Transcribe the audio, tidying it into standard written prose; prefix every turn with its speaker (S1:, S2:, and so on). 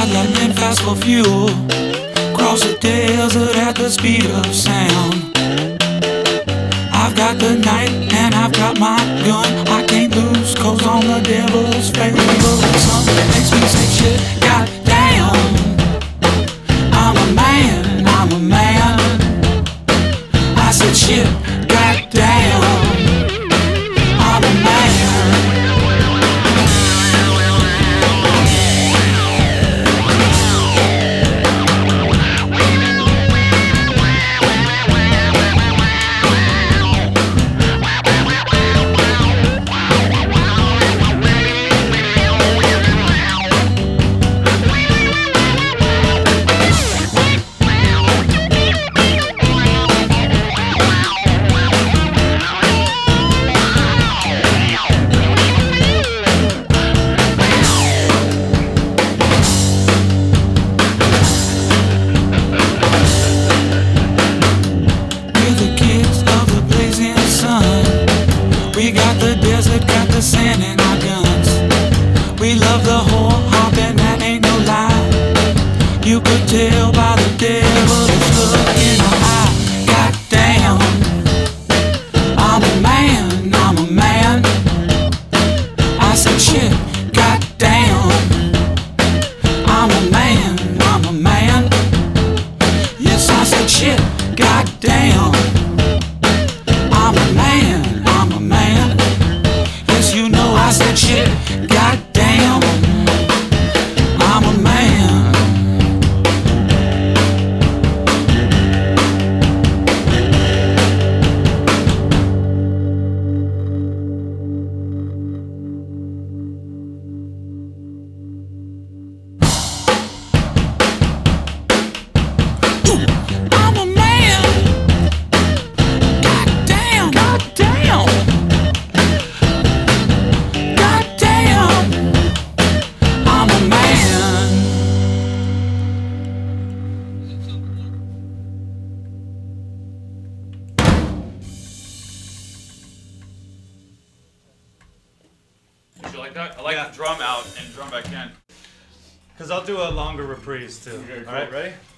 S1: Ride lightning fast for fuel, cross the desert at the speed of sound. I've got the night and I've got my gun. I can't lose, cause on the devil's favorable son makes me say shit, goddamn. I'm a man, I'm a man. I said shit, goddamn. I'm a man. We got the desert, got the sand in our guns. We love the whore hop and that ain't no lie. You could tell by the devil's look in her eye. Goddamn, I'm a man, I'm a man. I said shit, goddamn. I'm a man, I'm a man. Yes, I said shit, goddamn. I'm a man, I'm a man. Yes, you know I said shit, goddamn. I'm a man. I'm a man. Goddamn, goddamn. Goddamn, I'm a man.
S2: Would you like that? I like the drum out and drum back in.
S3: Because I'll do a longer reprise too.
S2: Okay, cool.
S3: All right, ready?